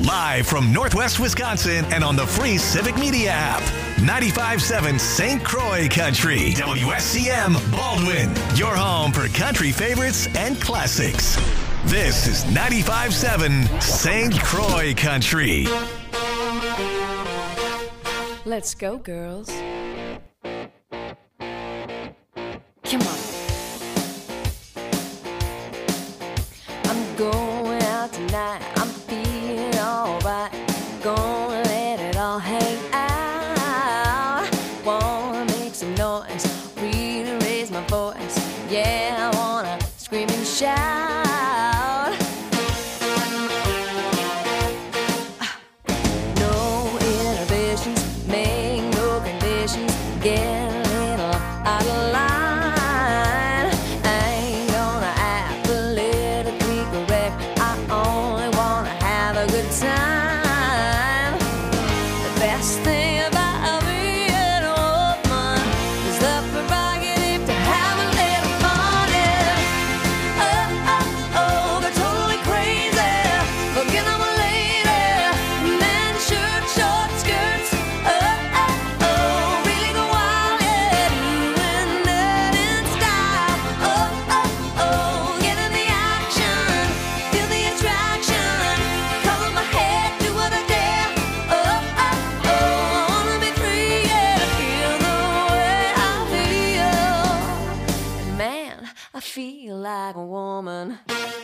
Live from Northwest Wisconsin and on the free Civic Media app. 95.7 St. Croix Country. WSCM Baldwin. Your home for country favorites and classics. This is 95.7 St. Croix Country. Let's go, girls. Come on. I'm going out tonight. I'm feeling alright. Gonna let it all hang out. Wanna make some noise. Really raise my voice. Yeah, I wanna scream and shout. No inhibitions. Make no conditions. Get a little out of line. I ain't gonna act politically correct. I only wanna have a good time. The best thing about being a woman is the prerogative to have a little fun. Oh, oh, oh, go totally crazy. Forget I'm a lady. Men, shirt, short skirts. Oh, oh, oh, really go wild, yeah. Doing that in style. Oh, oh, oh, get in the action. Feel the attraction. Color my head, do what I dare. Oh, oh, oh, I wanna be free, yeah, to feel the way I feel. Man, I feel like a woman.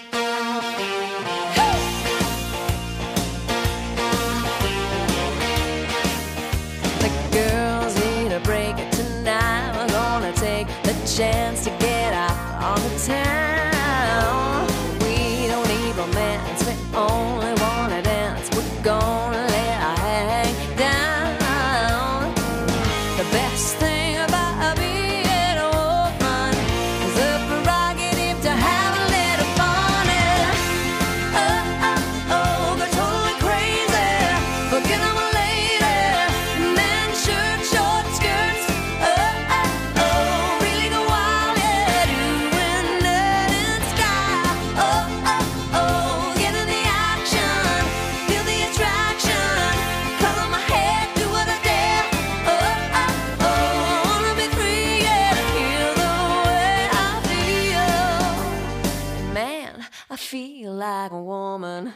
The girls need a break tonight. We're gonna take the chance to get out on the town. We don't need romance, we only wanna dance. We're gonna let our hang down. The best thing about being a woman is the prerogative to have a little fun. Oh, oh, oh, go totally crazy. Forget I'm a lady. Men, shirt, short skirts. Oh, oh, oh, really go wild, yeah. Doing that in style. Oh, oh, oh, get in the action. Feel the attraction. Color my head, do what I dare. Oh, oh, oh, I wanna be free, yeah, to feel the way I feel. Man, I feel like a woman.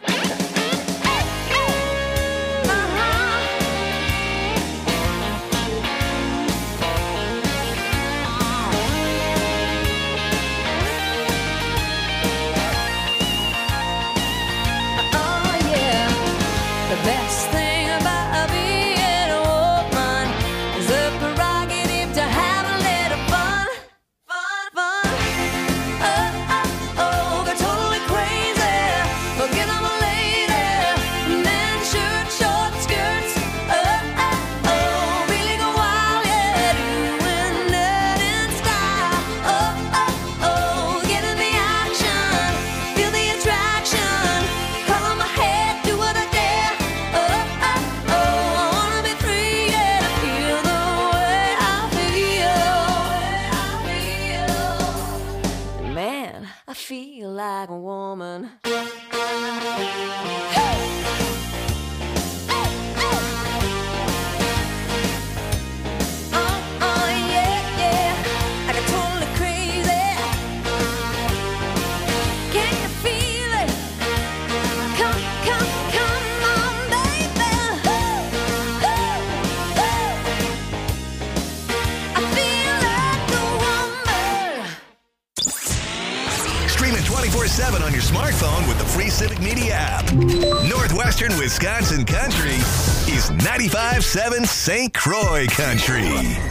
Oh yeah, the best thing about being a woman is the prerogative to have a little fun, fun, fun. Oh, oh, oh, go totally crazy. Forget I'm a lady. Men, shirt, short skirts. Oh, oh, oh, really go wild, yeah. Doing that in style. Oh, oh, oh, get in the action. Feel the attraction. Color my head, do what I dare. Oh, oh, oh, I wanna be free, yeah, to feel the way I feel. Man, I feel like a woman. Oh, yeah, yeah, I got totally crazy. Can you feel it? Come, come, come on, baby. I feel like a woman. Streaming 24/7 on your smartphone with the free Civic Media app. Northwestern Wisconsin Country is 95.7 St. Croix Country.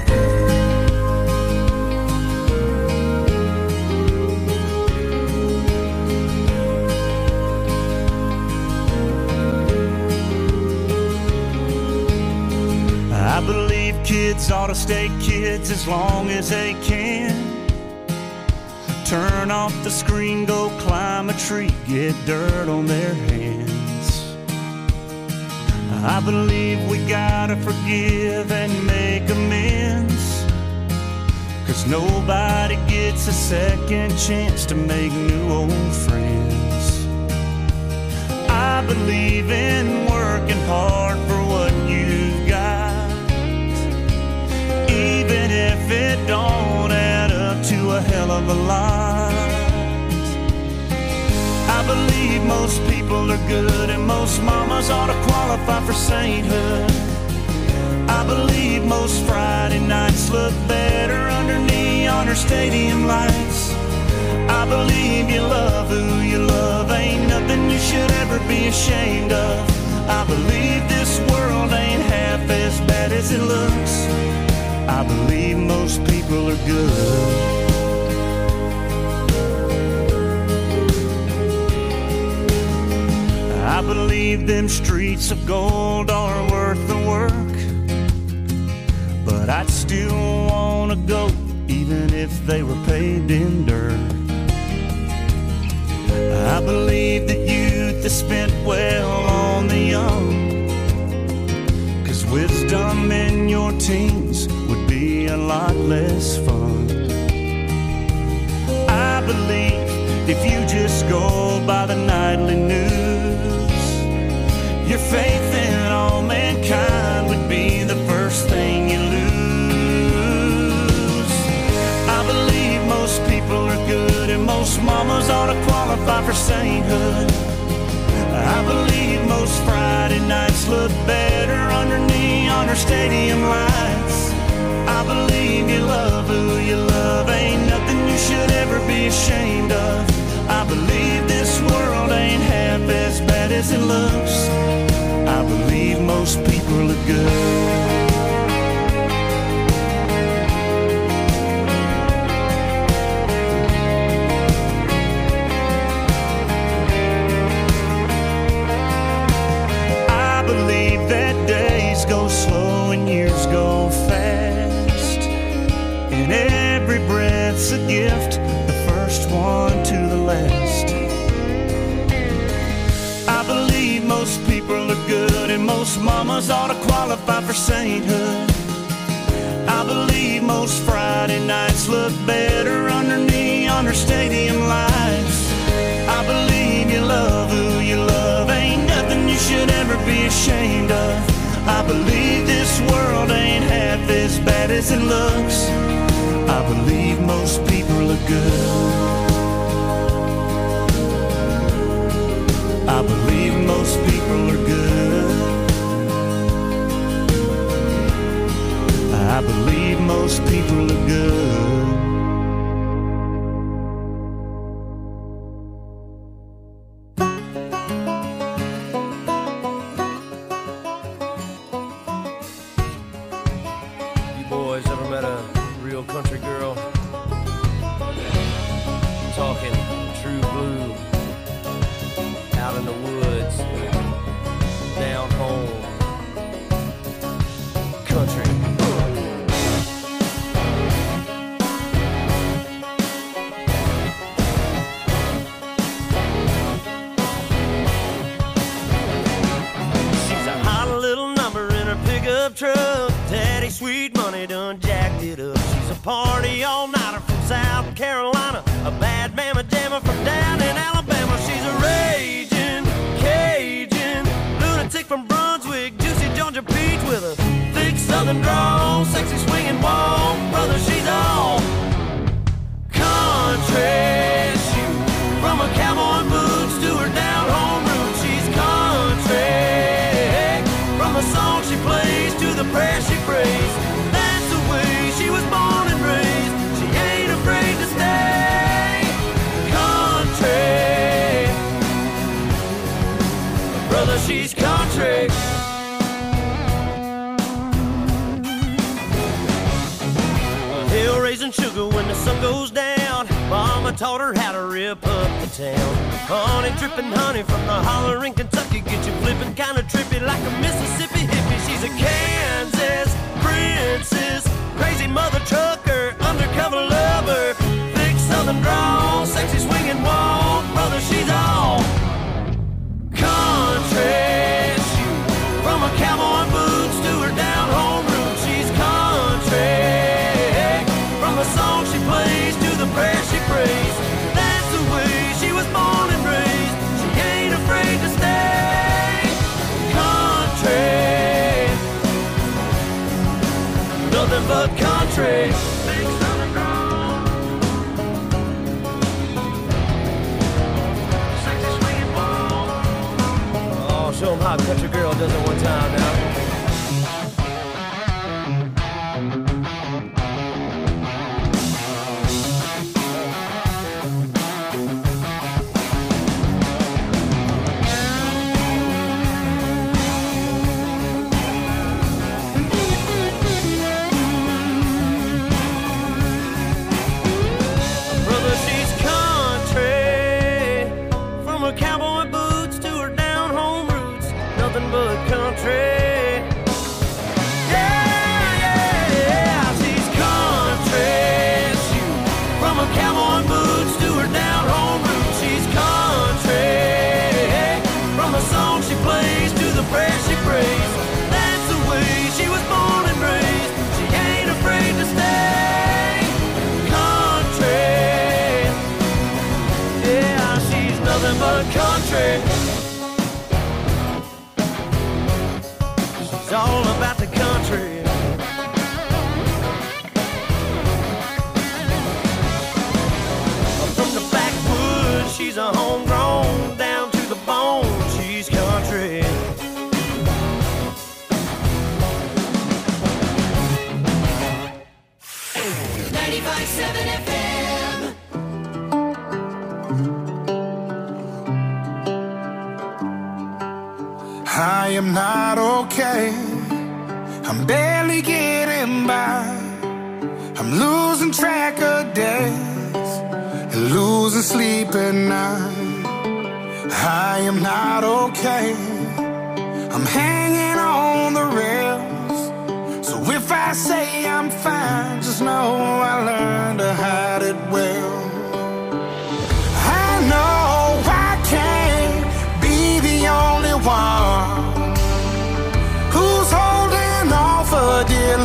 I believe kids ought to stay kids as long as they can. Turn off the screen, go climb a tree, get dirt on their hands. I believe we gotta forgive and make amends, 'cause nobody gets a second chance to make new old friends. I believe in most people are good, and most mamas ought to qualify for sainthood. I believe most Friday nights look better under neon or stadium lights. I believe you love who you love, ain't nothing you should ever be ashamed of. I believe this world ain't half as bad as it looks. I believe most people are good. I believe them streets of gold are worth the work, but I'd still wanna go even if they were paved in dirt. I believe that youth is spent well on the young, 'cause wisdom in your teens would be a lot less fun. I believe if you just go by the nightly news, your faith in all mankind would be the first thing you lose. I believe most people are good, and most mamas ought to qualify for sainthood. I believe most Friday nights look better under neon or stadium lights. I believe you love who you love, ain't nothing you should ever be ashamed of. I believe this world ain't half as bad as it looks. I believe most people are good. I believe that days go slow and years go fast, and every breath's a gift, the first one to the last. I believe most people are good, and most mamas ought to qualify for sainthood. I believe most Friday nights look better under neon or stadium lights. I believe you love who you love, ain't nothing you should ever be ashamed of. I believe this world ain't half as bad as it looks. I believe most people are good. I believe most people are good. I believe most people are good. You boys ever met a real country girl? Talking true blue, out in the woods, down home, country. She's a hot little number in her pickup truck. Daddy Sweet Money done jacked it up. She's a party all-nighter from South Carolina, a bad mama jammer from down in Alabama. She's a raging Cajun lunatic from Brunswick, juicy Georgia peach with a thick southern drawl, sexy swinging walk. Brother, she's all country. Shoot, from her cowboy boots to her down home roots, she's country. From the song she plays to the prayer she prays, that's the way she was born and raised. She ain't afraid to stay country. Brother, she's country. Hill raising sugar when the sun goes down. Mama taught her how to rip up the town. Honey dripping honey from the holler in Kentucky, get you flipping kinda trippy like a Mississippi hippie. She's a Kansas princess, crazy mother trucker, undercover lover, thick southern drawl, sexy swinging walk. Brother, she's all country. Shoot, from her cowboy boots to her down home roots, she's country. From the song she plays to the prayer she prays, that's the way she was born and raised. She ain't afraid to stay country. Nothing but country. Big southern drawl, sexy swinging walk. how a country girl does it one time now. She's all about the country. From the backwoods, she's a homegrown, down to the bone, she's country. I am not okay. I'm barely getting by. I'm losing track of days and losing sleep at night. I am not okay. I'm hanging on the rails. So if I say I'm fine, just know I learned to hide it well. I know I can't be the only one who's holding on for dear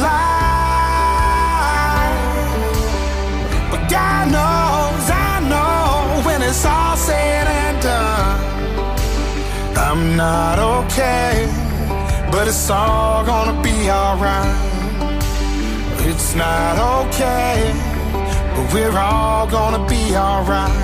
life. But God knows, I know, when it's all said and done, I'm not okay, but it's all gonna be alright. It's not okay, but we're all gonna be alright.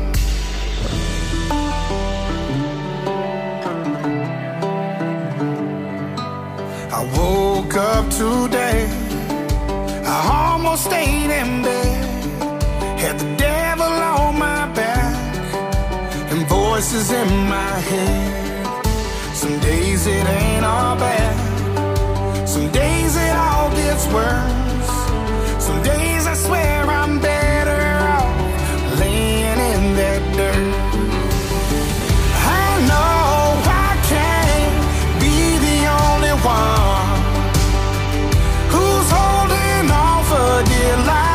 I woke up today, I almost stayed in bed, had the devil on my back and voices in my head. Some days it ain't all bad, some days it all gets worse. Some days I swear I'm better off laying in that dirt. I know I can't be the only one who's holding on for dear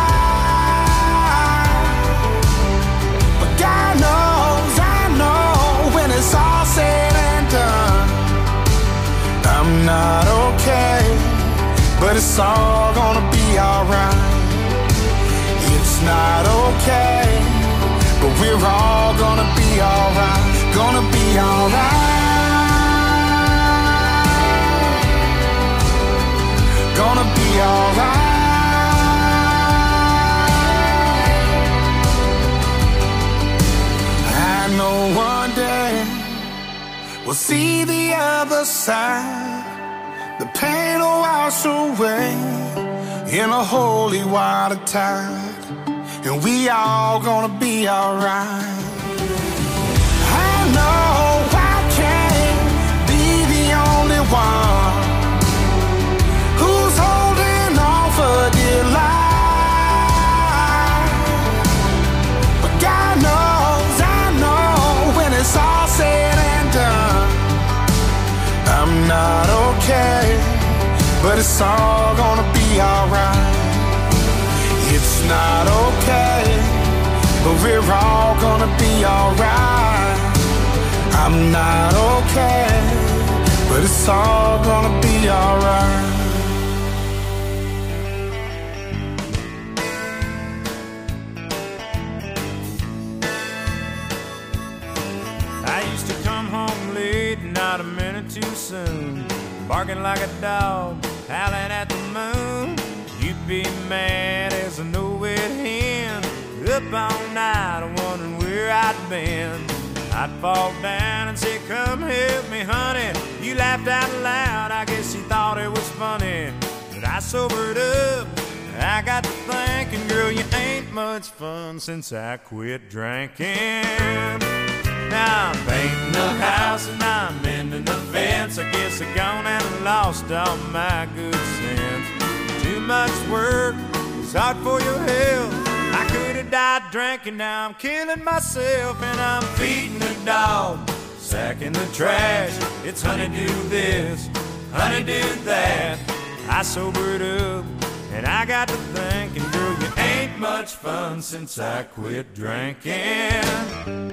life. But God knows, I know, when it's all said and done, I'm not okay, but it's all gonna be alright. It's not okay, but we're all gonna be alright. Gonna be alright. Gonna be alright. I know one day we'll see the other side. The pain will wash away in a holy water tide, and we all gonna be alright. I know I can't be the only one who's holding on for dear life. But God knows, I know, when it's all said and done, I'm not okay, but it's all gonna be alright. It's not okay, but we're all gonna be alright. I'm not okay, but it's all gonna be alright. I used to come home late, not a minute too soon, barking like a dog, howling at the moon. You'd be mad as a no-wet hen, up all night wondering where I'd been. I'd fall down and say, come help me, honey. You laughed out loud, I guess you thought it was funny. But I sobered up, I got to thinking, girl, you ain't much fun since I quit drinking. Now I'm painting the house and I'm mending the fence. I guess I gone and lost all my good sense. Too much work, it's hard for your health. I could have died drinking, now I'm killing myself. And I'm feeding the dog, sacking the trash. It's honey do this, honey do that. I sobered up and I got to thinking, girl, you ain't much fun since I quit drinking.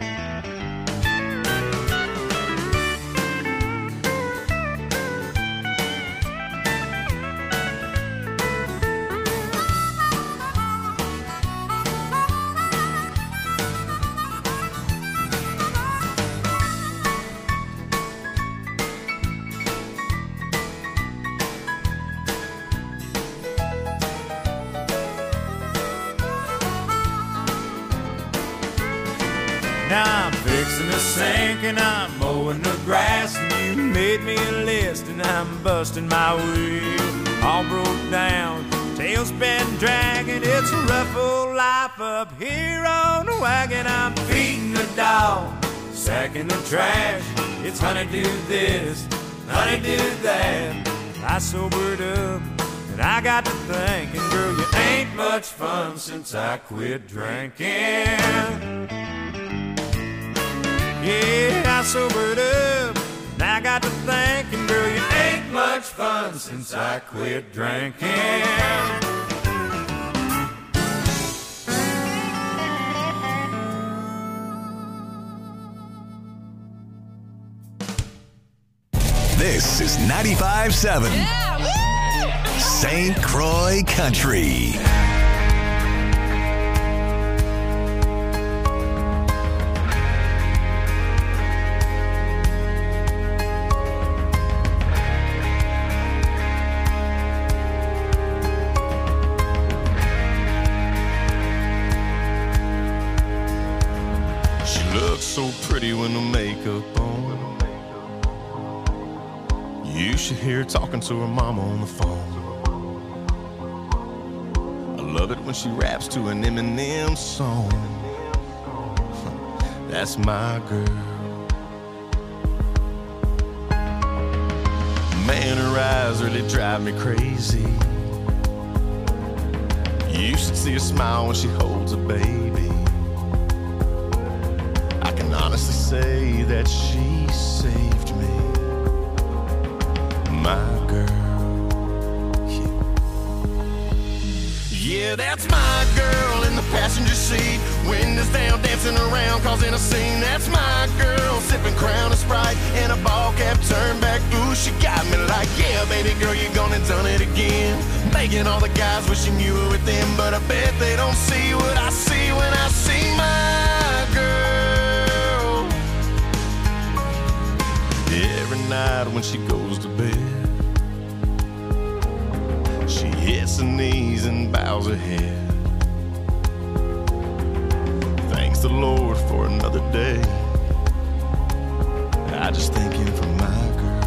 Now I'm fixing the sink and I'm mowing the grass, and you made me a list and I'm busting my wheel. All broke down, tail's been dragging. It's a rough old life up here on the wagon. I'm feeding the dog, sacking the trash. It's honey do this, honey do that. I sobered up and I got to thinking, girl, you ain't much fun since I quit drinking. Yeah, I sobered up, and I got to thinking, girl, you ain't much fun since I quit drinking. This is 95.7 St. Croix Country. So pretty when the makeup on. You should hear her talking to her mama on the phone. I love it when she raps to an Eminem song. That's my girl. Man, her eyes really drive me crazy. You should see her smile when she holds a baby. Honestly say that she saved me, my girl. Yeah, that's my girl in the passenger seat, windows down, dancing around, causing a scene. That's my girl, sipping Crown and Sprite and a ball cap turned back. Ooh, she got me like, yeah, baby girl, you gone and done it again. Making all the guys wishing you were with them, but I bet they don't see what I see when I see my girl. Every night when she goes to bed, she hits her knees and bows her head. Thanks the Lord for another day. I just thank him for my girl.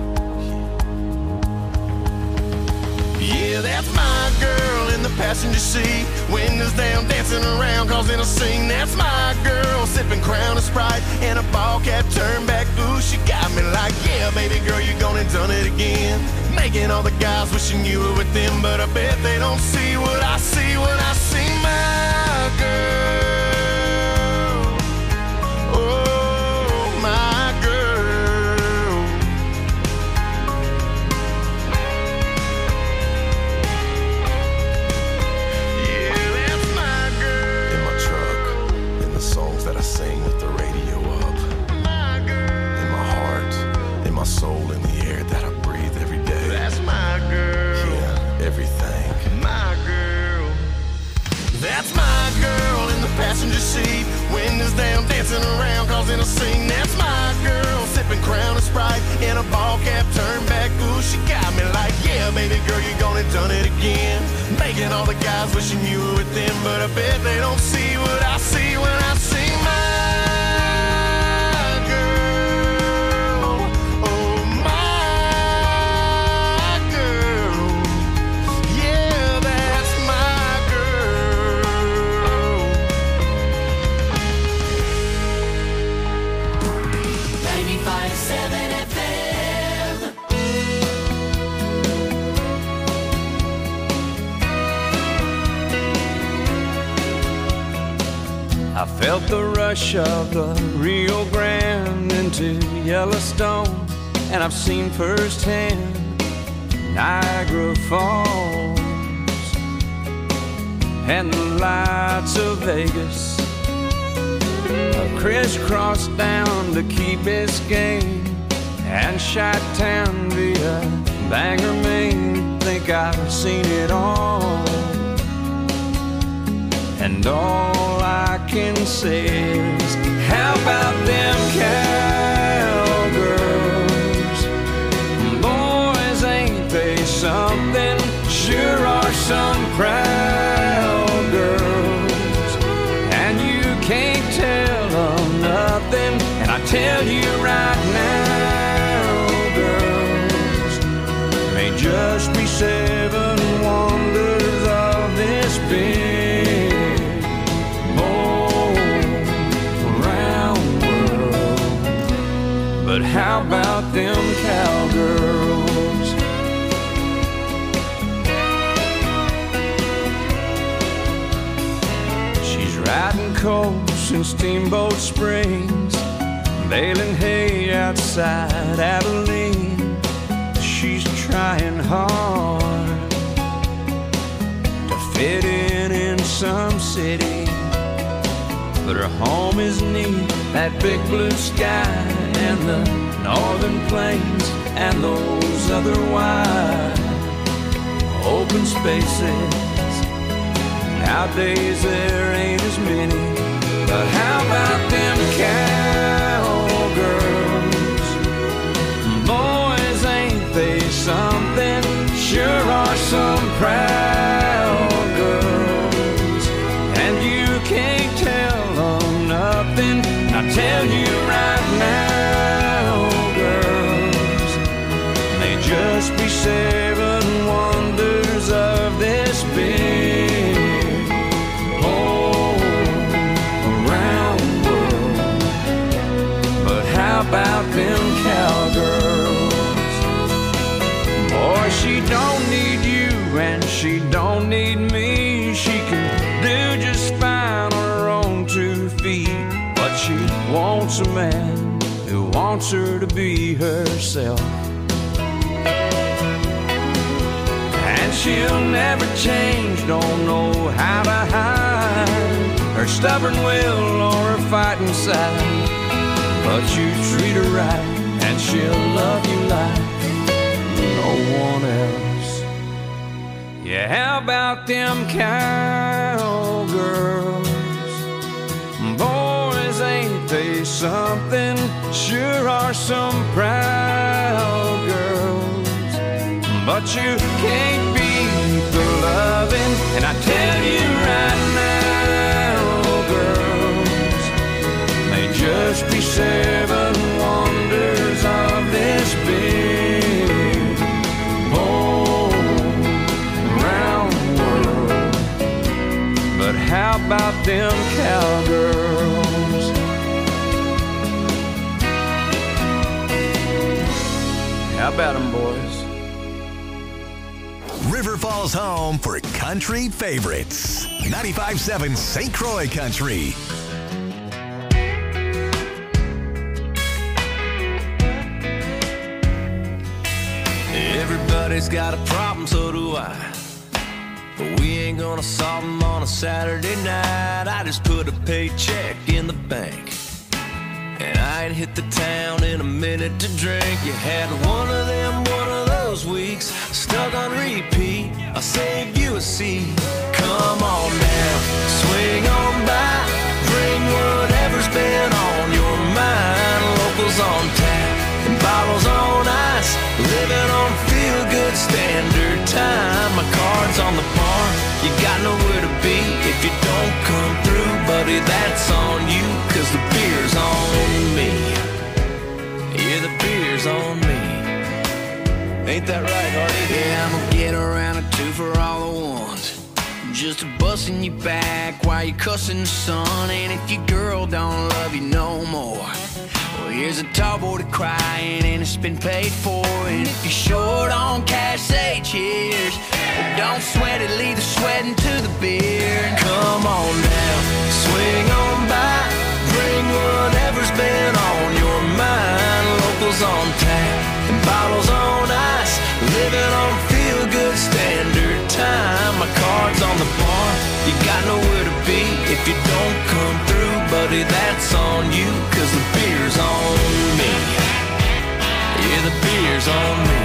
Yeah, that's my girl in the passenger seat, windows down, dancing around, causing a scene. That's my girl, sipping Crown and Sprite and a ball cap turned back. Ooh, she got me like, yeah, baby girl, you gone and done it again. Making all the guys wishing you were with them, but I bet they don't see what I see when I see my girl. Oh, my girl. Yeah, that's my girl. In my truck, in the songs that I sing with the radio up. My girl. In my heart, in my soul, in the air that I breathe every day. That's my girl. Yeah, everything. My girl. That's my girl in the passenger seat, windows down, dancing around, causing a scene. That's my girl, sipping Crown and Sprite in a ball cap turned back. Ooh, she got me like, yeah, baby girl, you gone and done it again. Making all the guys wishing you were with them, but I bet they don't see what I see when I see my FM. I felt the rush of the Rio Grande into Yellowstone, and I've seen firsthand Niagara Falls and the lights of Vegas. I crisscrossed down to Key Biscayne and Chi-Town via Bangor, Maine. Think I've seen it all, and all I can say is, how about them cowgirls? Boys, ain't they something? Sure are some proud girls, and you can't tell them nothing. And I tell you right now, girls, may just be 7 wonders of this big round world. But how about them cowgirls? She's riding coast in Steamboat Springs, baling hay outside Abilene. She's trying hard to fit in some city, but her home is neath that big blue sky and the northern plains and those other wide open spaces. Nowadays there ain't as many, but how about them cowgirls? Boys, ain't they something? Sure are some proud girls, and you can't tell them nothing. I tell you right now, girls, they just be 7 wonders of this big round world. But how about them cowgirls? Boy, she don't need you and she don't need me. She can do just fine on her own 2 feet, but she wants a man who wants her to be herself. And she'll never change, don't know how to hide her stubborn will or her fighting side. But you treat her right and she'll love you like no one else. Yeah, how about them cowgirls? Boys, ain't they something? Sure are some proud girls, but you can't beat the loving. And I tell you right now, girls, they just be 7 wonders of this big round world. But how about them cowgirls? How about them, boys? River Falls home for country favorites. 95.7 St. Croix Country. Everybody's got a problem, so do I. But we ain't gonna solve them on a Saturday night. I just put a paycheck in the bank, and I ain't hit the town in a minute to drink. You had one of those weeks, stuck on repeat. I'll save you a seat. Come on now, swing on by, bring whatever's been on your mind. Locals on tap and bottles on ice, living on feel-good standard time. My card's on the bar, you got nowhere to be if you don't come through, buddy, that's on you, 'cause the beer's on me. Yeah, the beer's on me. Ain't that right, Hardy? Yeah, I'm gonna get around a 2 for all the ones, just a busting you back while you cussing the sun. And if your girl don't love you no more, well, Here's a tall boy to crying and it's been paid for. And if you're short on cash, say cheers. But don't sweat it, leave the sweating to the beer. Come on now, swing on by. Bring whatever's been on your mind. Locals on tap and bottles on ice. Living on feel-good standard time. My card's on the bar, you got nowhere to be. If you don't come through, buddy, that's on you. Cause the beer's on me. Yeah, the beer's on me.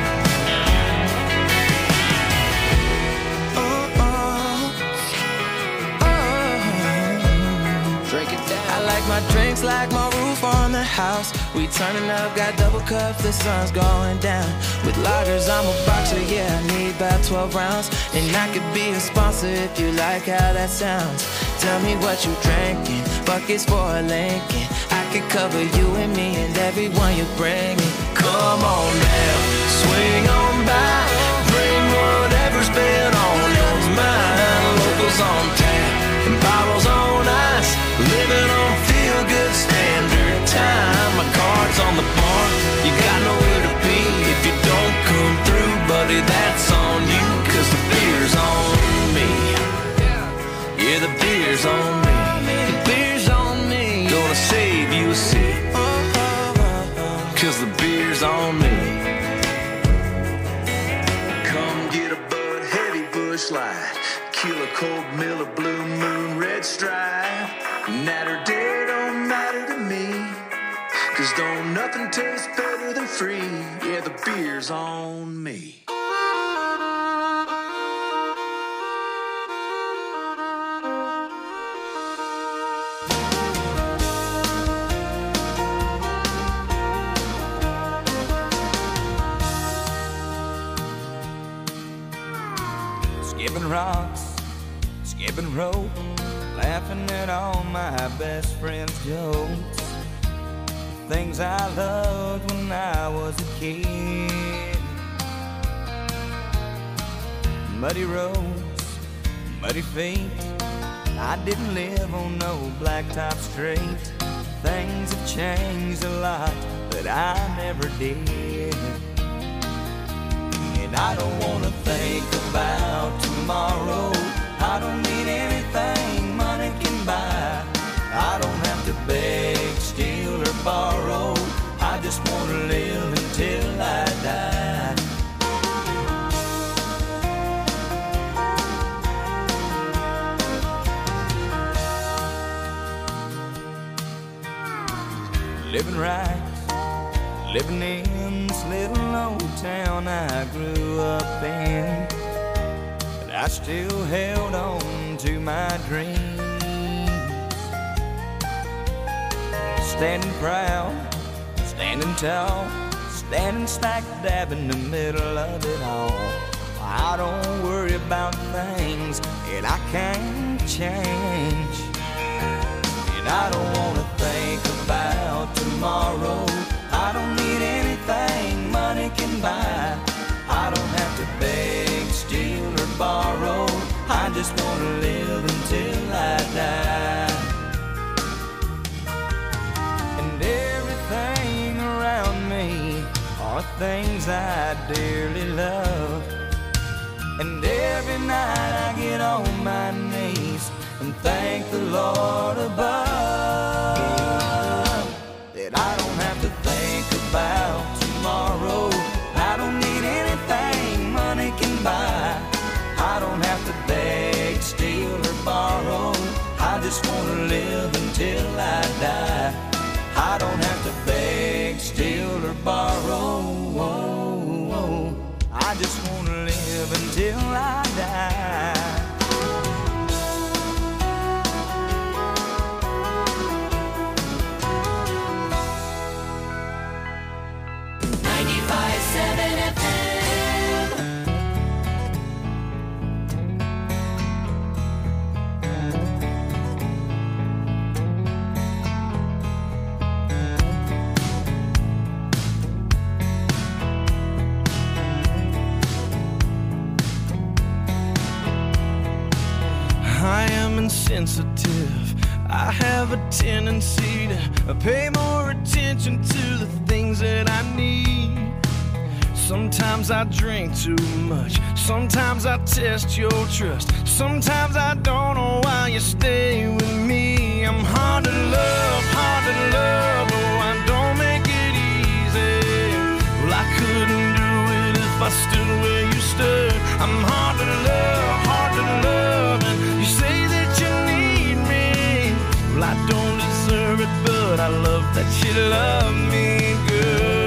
My drinks like my roof on the house. We turning up, got double cups, the sun's going down. With lagers, I'm a boxer, yeah, I need about 12 rounds. And I could be a sponsor if you like how that sounds. Tell me what you drinking, buckets for a Lincoln. I could cover you and me and everyone you're bringing. Come on now, swing on by. Bring whatever's been on your mind. Locals on tap and bottles on ice. Living on feel-good standard time. My card's on the bar, you got nowhere to be. If you don't come through, buddy, that's on you. Cause the beer's on me. Yeah, the beer's on me. The beer's on me. Gonna save you a seat. Cause the beer's on me. Come get a Bud Heavy Busch Light. Kilo Cold Miller Blue Moon Red Stripe. Night or day don't matter to me. Cause don't nothing taste better than free. Yeah, the beer's on me. Skipping rocks, skipping rope, laughing at all my best friends' jokes. Things I loved when I was a kid. Muddy roads, muddy feet. I didn't live on no blacktop street. Things have changed a lot, but I never did. And I don't wanna think about tomorrow. I don't need anything money can buy. I don't have to beg, steal, or borrow. I just wanna live until I die. Living right, living in this little old town I grew up in. But I still held on to my dreams. Standing proud, standing tall, standing smack dab in the middle of it all. I don't worry about things that I can't change. And I don't wanna think about tomorrow. I don't need anything money can buy. I don't have to beg, steal, or borrow. I just wanna live until I die. And everything around me are things I dearly love. And every night I get on my knees and thank the Lord above that I don't have to think about tomorrow. I don't need anything money can buy. I don't have to beg, steal, or borrow. I just wanna live until I die. I don't have to beg, steal, or borrow. I just wanna live until I die. I am insensitive. I have a tendency to pay more more attention to the things that I need. Sometimes I drink too much, sometimes I test your trust, sometimes I don't know why you stay with me. I'm hard to love, oh, I don't make it easy. Well, I couldn't do it if I stood where you stood. I'm hard to love, and you say that you need me. Well, I don't deserve it, but I love that you love me good.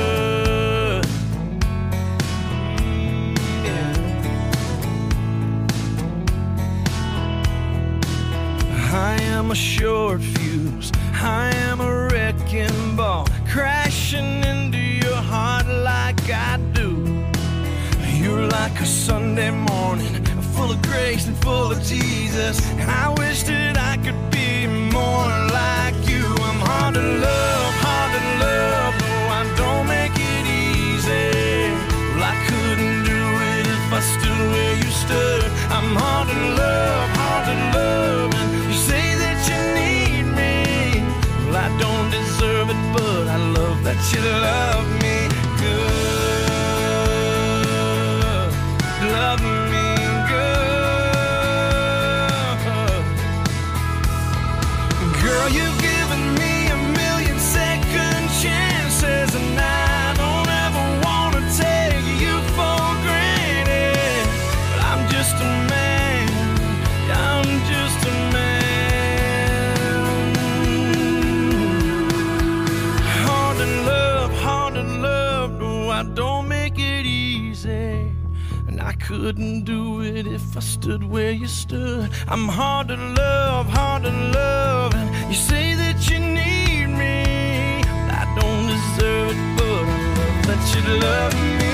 I am a short fuse, I am a wrecking ball, crashing into your heart like I do. You're like a Sunday morning, full of grace and full of Jesus. I wish that I could be more like you. I'm hard to love, oh, I don't make it easy. Well, I couldn't do it if I stood where you stood. I'm hard to love, and you say that you need me. Well, I don't deserve it, but I love that you love me good. Love me good. Girl, you've given me a million second chances, and I don't ever want to take you for granted. But I'm just a man, I'm just a man. Hard to love, no, I don't make it easy. And I couldn't do it if I stood where you stood. I'm hard to love, and you say that you need me. I don't deserve it, but I love that you love me.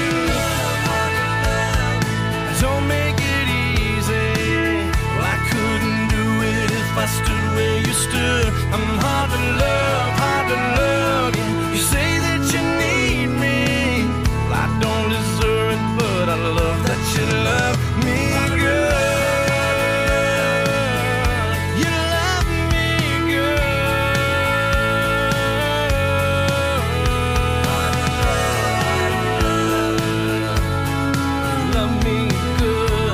Don't make it easy. Well, I couldn't do it if I stood where you stood. I'm hard to love, yeah. You say that you need me. Well, I don't deserve it, but I love that you love me good. You love me good. Love me good.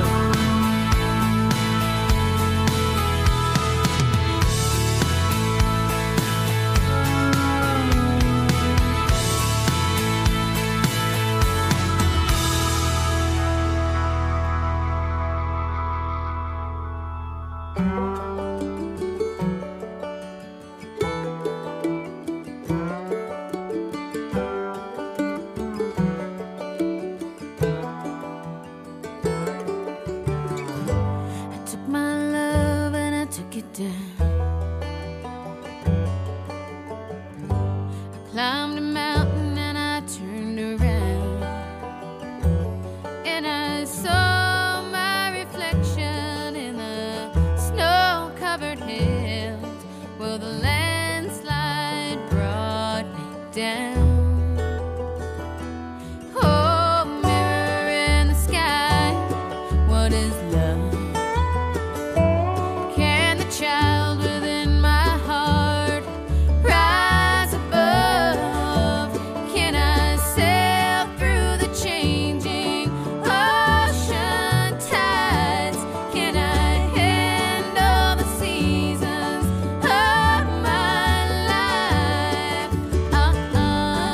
I took my love and I took it down. I climbed a mountain and I turned around, and I saw my reflection in the snow-covered hills. Well, the landslide brought me down. Oh, mirror in the sky, what is love? Can the child within my heart rise above? Can I sail through the changing ocean tides? Can I handle the seasons of my life?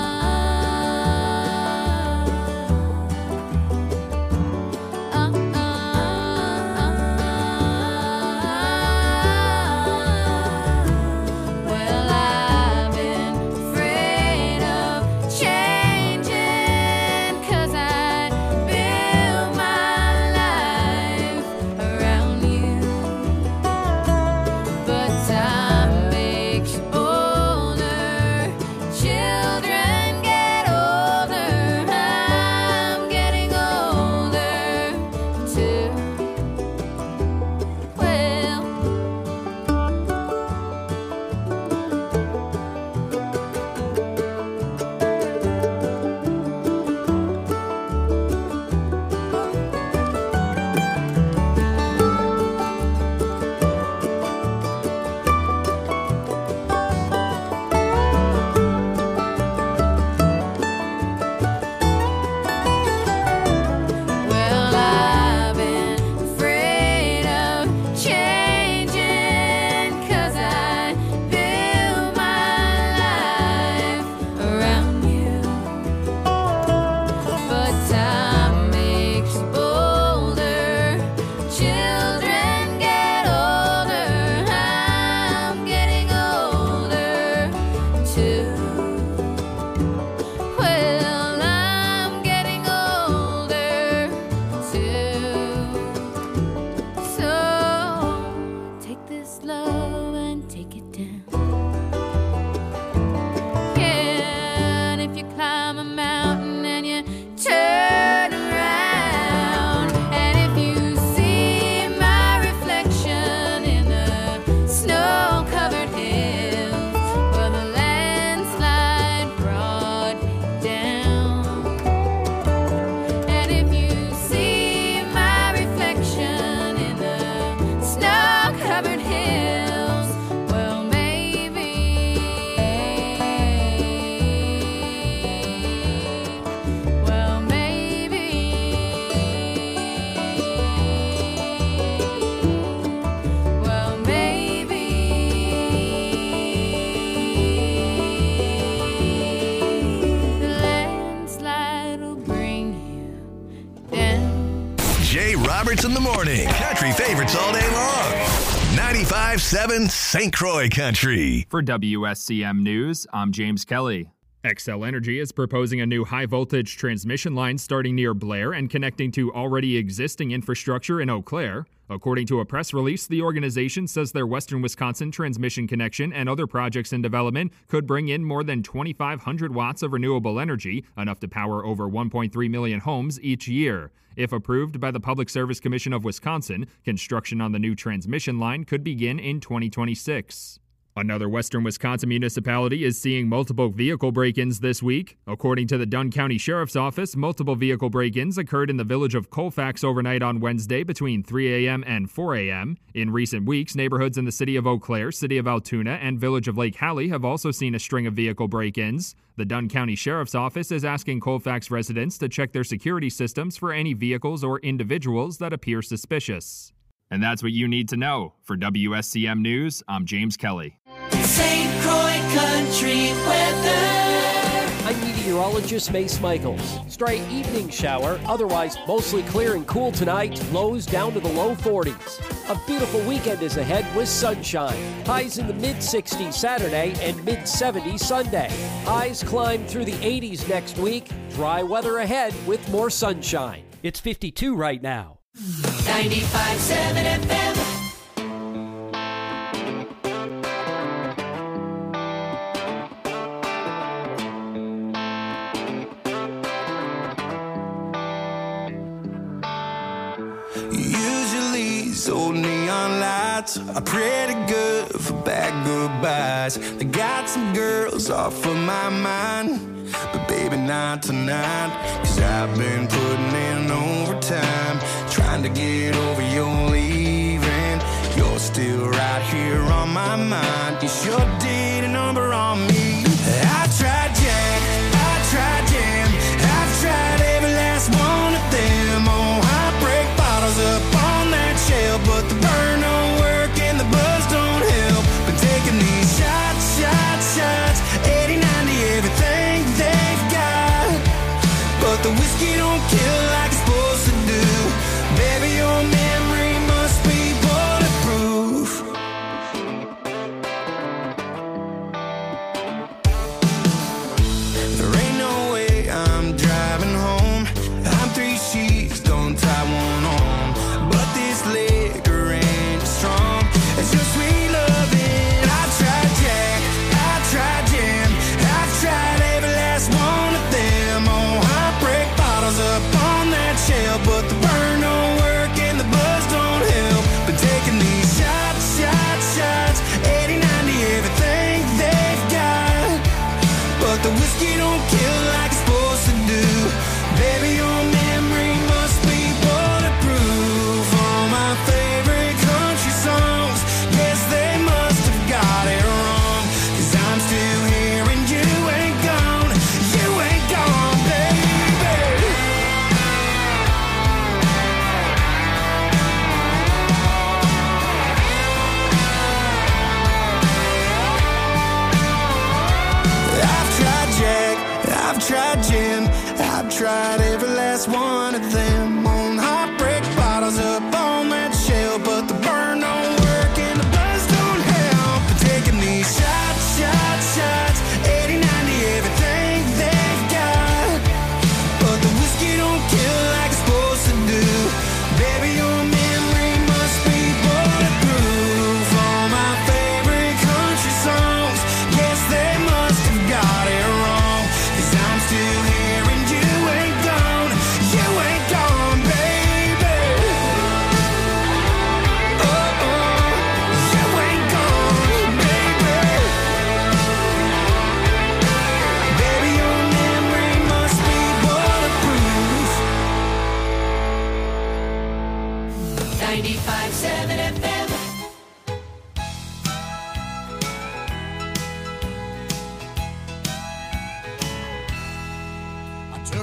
too. Well, I'm getting older too. So take this love and take it down. Yeah, and if you climb a mountain and you turn around, and if you see my reflection in the snow-covered hills, well, the landslide brought me down. And if you see my reflection in the snow-covered hills, well, maybe the landslide will bring you down. Jay Roberts in the morning. Country favorites all day long. 95.7 St. Croix Country. For WSCM News, I'm James Kelly. Xcel Energy is proposing a new high-voltage transmission line starting near Blair and connecting to already existing infrastructure in Eau Claire. According to a press release, the organization says their Western Wisconsin transmission connection and other projects in development could bring in more than 2,500 watts of renewable energy, enough to power over 1.3 million homes each year. If approved by the Public Service Commission of Wisconsin, construction on the new transmission line could begin in 2026. Another western Wisconsin municipality is seeing multiple vehicle break-ins this week. According to the Dunn County Sheriff's Office, multiple vehicle break-ins occurred in the village of Colfax overnight on Wednesday between 3 a.m. and 4 a.m. In recent weeks, neighborhoods in the city of Eau Claire, city of Altoona, and village of Lake Hallie have also seen a string of vehicle break-ins. The Dunn County Sheriff's Office is asking Colfax residents to check their security systems for any vehicles or individuals that appear suspicious. And that's what you need to know. For WSCM News, I'm James Kelly. St. Croix Country weather. I'm meteorologist Mace Michaels. Stray evening shower, otherwise mostly clear and cool tonight, lows down to the low 40s. A beautiful weekend is ahead with sunshine. Highs in the mid-60s Saturday and mid-70s Sunday. Highs climb through the 80s next week. Dry weather ahead with more sunshine. It's 52 right now. 95.7 FM. Usually these old neon lights are pretty good for bad goodbyes. They got some girls off of my mind, but baby not tonight. 'Cause I've been putting in overtime, trying to get over your leaving. You're still right here on my mind. You sure did a number on me. I tried Jack, I tried Jam, I've tried every last one of them. Oh, I break bottles up on that shelf, but the burn don't work and the buzz don't help. Been taking these shots, 80, 90, everything they've got, but the whiskey don't kill like it's supposed to do. Baby, your memory must be bulletproof. There ain't no way I'm driving home. I'm 3 sheets, don't tie one on, but this liquor ain't strong. It's your sweet loving. I tried Jack, I tried Jam, I've tried every last one of them. Oh, I break bottles up on that shelf, but the burn don't work and the buzz don't help. Been taking these shots, 80, 90, everything they've got, but the whiskey don't kill like it's supposed to do. Baby, your memory must be bulletproof. All my favorite country songs, yes, they must have got it wrong. 'Cause I'm still here and you ain't gone, baby. I've tried Jack, I've tried Jim, I've tried every last one of them. On heartbreak bottles up on that shelf, but the burn don't work and the buzz don't help. Been taking these shots,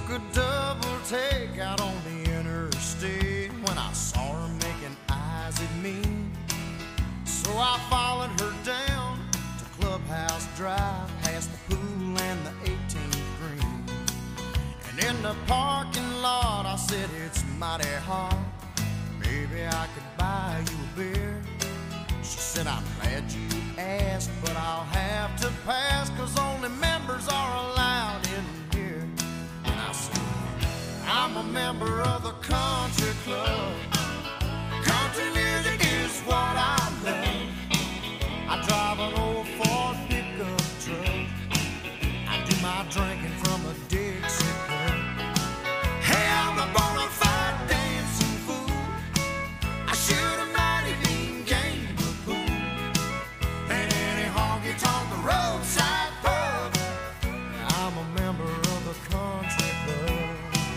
a double take out on the interstate when I saw her making eyes at me. So I followed her down to Clubhouse Drive, past the pool and the 18th green. And in the parking lot I said, it's mighty hot, maybe I could buy you a beer. She said, I'm glad you asked, but I'll have to pass, 'cause only members are allowed in here. And I said, I'm a member of the country club. Country music is what I love. I drive an old Ford pickup truck. I do my drinking from a Dixie cup. Hey, I'm a bona fide dancing fool. I shoot a mighty mean game of pool. And any honky-tonk roadside pub. I'm a member of the country club.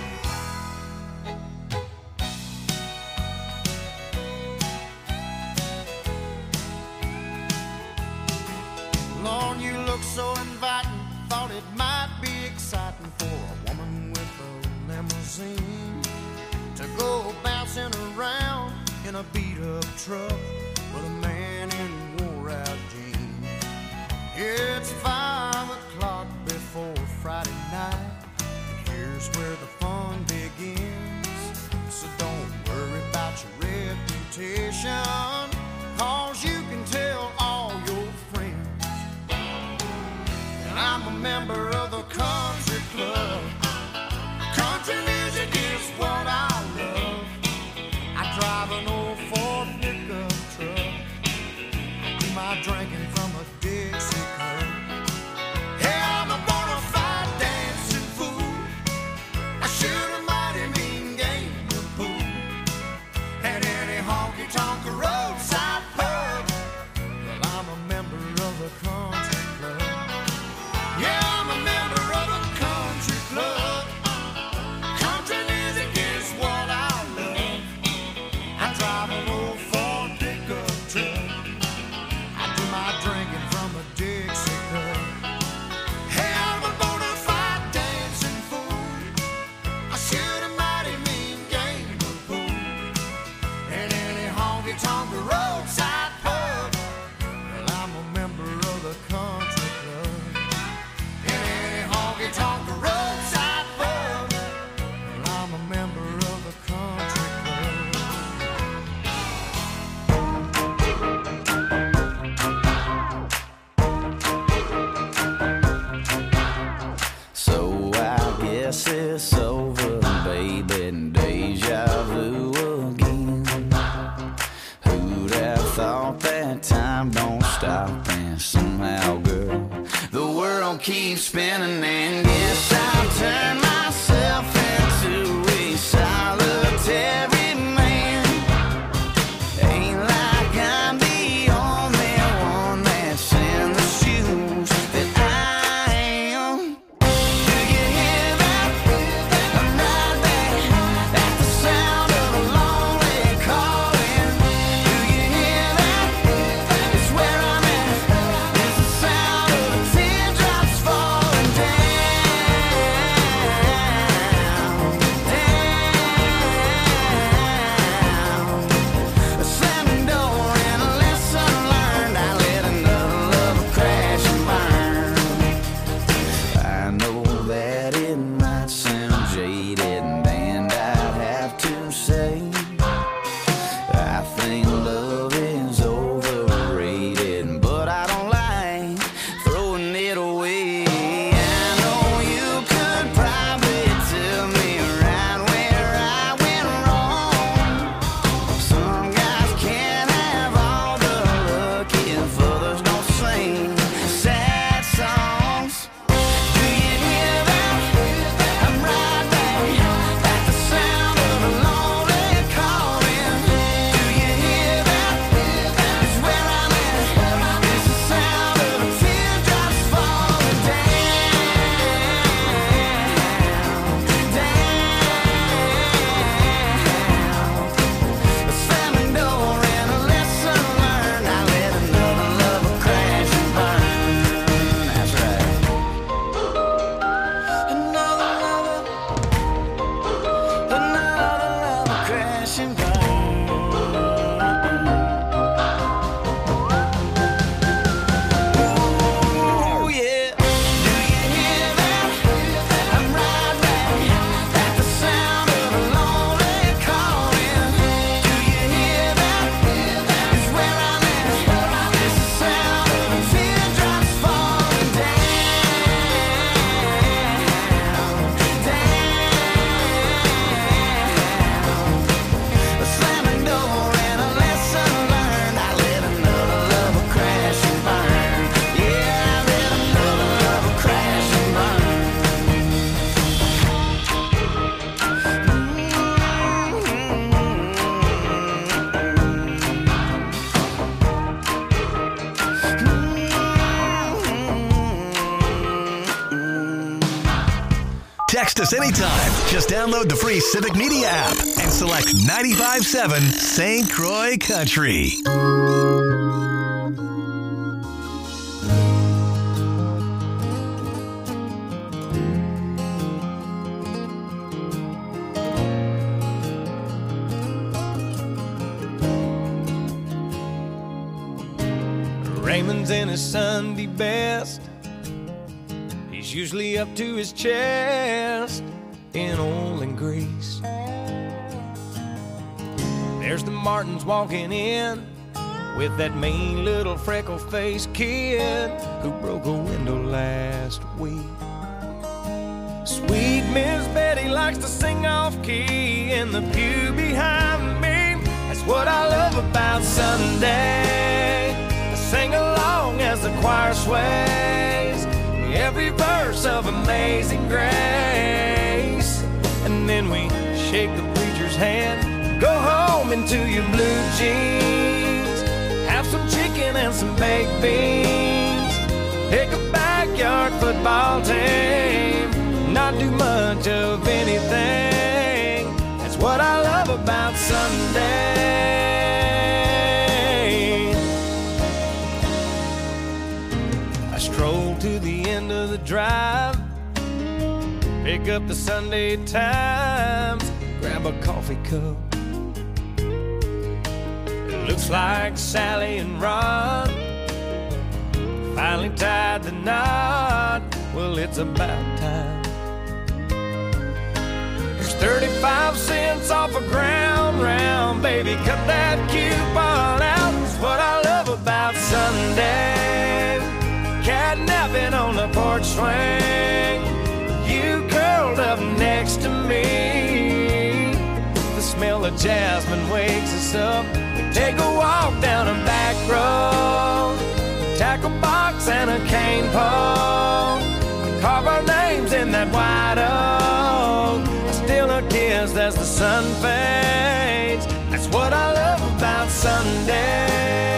Lord, you look so inviting. Thought it might be exciting for a woman with a limousine to go bouncing around in a beat-up truck with a man in wore-out jeans. It's 5 o'clock before Friday night, and here's where the fun begins. So don't worry about your reputation, 'cause you can tell all your friends. And I'm a member of the country club. Country music is what I love. I drive an old Ford pickup truck. I do my drinking from a Dixie cup. Hey, I'm a bona fide dancing fool. I shoot a mighty mean game of pool. At any honky-tonk roadside pub. Well, I'm a member of the country club. Yeah, I'm a member of the country club. Country music is what I love. I drive an old Ford pickup truck. I do my drinking from a Dixie cup. Hey, I'm a bona fide dancing fool. I shoot a mighty mean game of pool. And any honky-tonk roadside pub. Well, I'm a member of the country club. And any honky-tonk roadside pub. Well, I'm a member of the country club. So I guess it's over, baby, deja vu again. Who'd have thought that time don't stop, and somehow, girl, the world keeps spinning, and guess I'll turn myself into a solitary man. Ain't like I'm the only one that's in the shoes that I am. Do you hear that? I'm right there at the sound of a lonely calling. Do you hear that? It's where I'm at. It's the sound of the teardrops falling down. Text us anytime. Just download the free Civic Media app and select 95.7 St. Croix Country. Raymond's in his Sunday best. He's usually up to his chest in oil and grease. There's the Martins walking in with that mean little freckle-faced kid who broke a window last week. Sweet Miss Betty likes to sing off-key in the pew behind me. That's what I love about Sunday. Sing along as the choir sways every verse of Amazing Grace. And then we shake the preacher's hand, go home into your blue jeans, have some chicken and some baked beans, pick a backyard football team, not do much of anything. That's what I love about Sunday. Stroll to the end of the drive, pick up the Sunday Times, grab a coffee cup. It looks like Sally and Ron finally tied the knot. Well, it's about time. There's 35 cents off a ground round, baby, cut that coupon out. It's what I love about Sunday. Catnapping on the porch swing, you curled up next to me. The smell of jasmine wakes us up. We take a walk down a back road, tackle box and a cane pole, carve our names in that white oak. I steal a kiss as the sun fades. That's what I love about Sunday.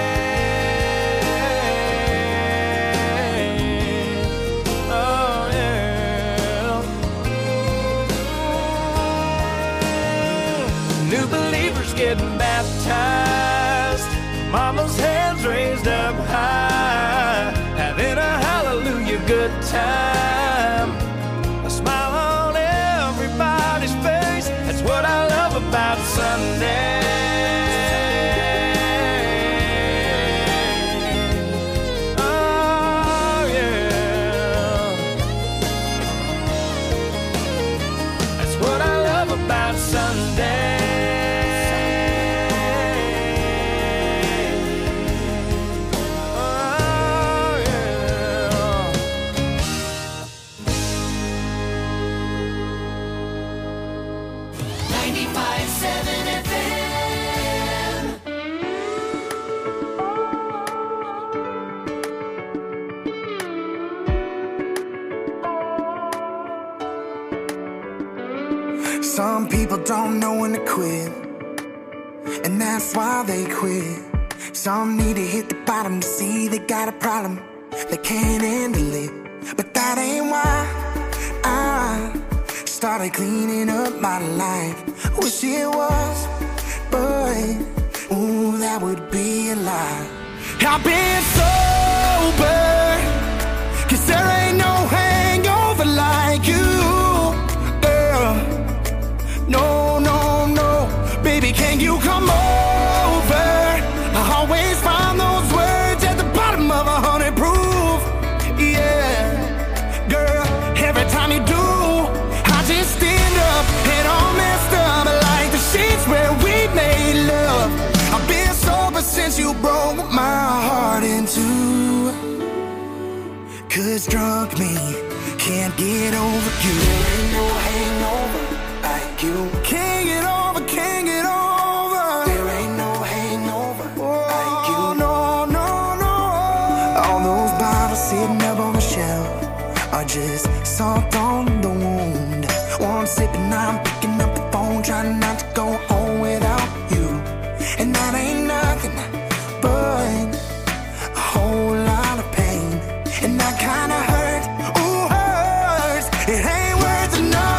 New believers getting baptized, mama's hands raised up high, having a hallelujah good time, a smile on everybody's face. That's what I love about Sunday. Oh yeah, that's what I love about Sunday. Some people don't know when to quit, and that's why they quit. Some need to hit the bottom to see they got a problem, they can't handle it. But that ain't why I started cleaning up my life. Wish it was, but ooh, that would be a lie. I've been sober, 'cause there ain't no hangover like you, girl. No, no, no, baby, can you come over? I always find those words at the bottom of 100 proof. Yeah, girl, every time you do, I just stand up and all messed up like the sheets where we made love. I've been sober since you broke my heart in two, 'cause drunk me can't get over you. There ain't no hangover like you. Can't get over, can't get over. There ain't no hangover like you. No, no, no. All those bottles sitting up on the shelf are just salt on the wound. One sip and I'm picking up the phone, trying not to go home without you. And that ain't nothing but a whole lot of pain. And that kinda hurt, ooh, hurts. It ain't worth enough.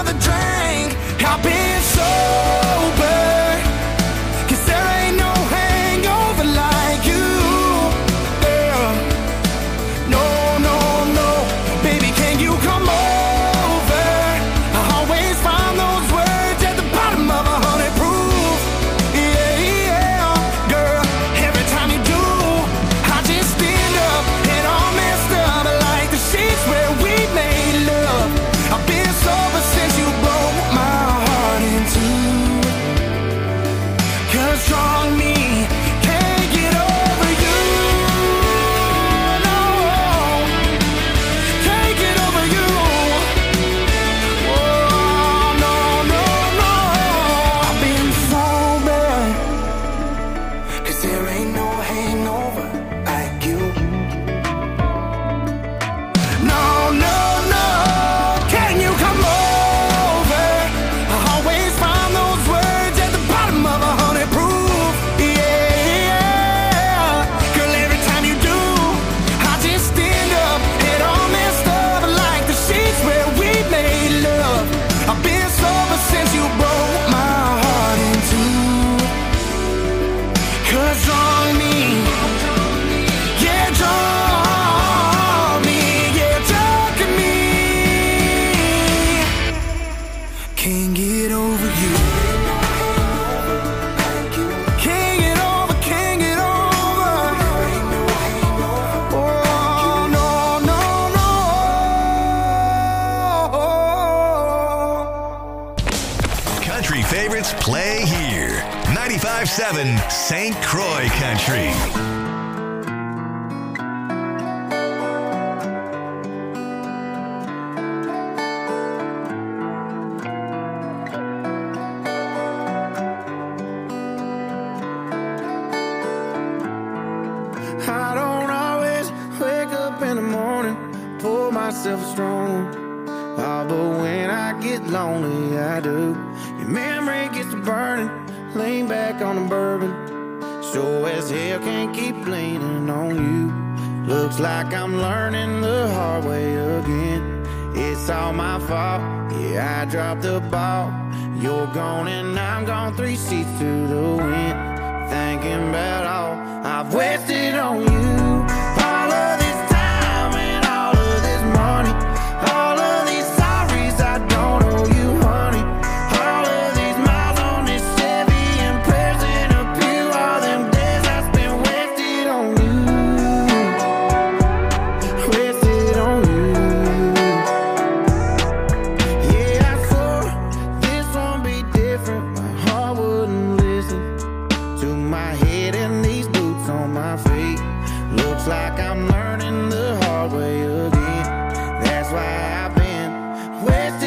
favorites play here. 95.7 St. Croix Country. I don't always wake up in the morning, pour myself a strong. Oh, but when I get lonely, I do. Your memory gets to burning, lean back on the bourbon. Sure as hell can't keep leaning on you. Looks like I'm learning the hard way again. It's all my fault, yeah, I dropped the ball. You're gone and I'm gone, 3 seats to the wind. Thinking about all I've wasted on you. All of this time and all of this money. All of these sorries I don't owe you, honey. All of these miles on this Chevy and prayers in a pew. All them days I spent wasted on you. Wasted on you. Yeah, I swore this won't be different. My heart wouldn't listen to my head and these boots on my feet. Looks like I'm learning the hard way again. That's why I've been wasted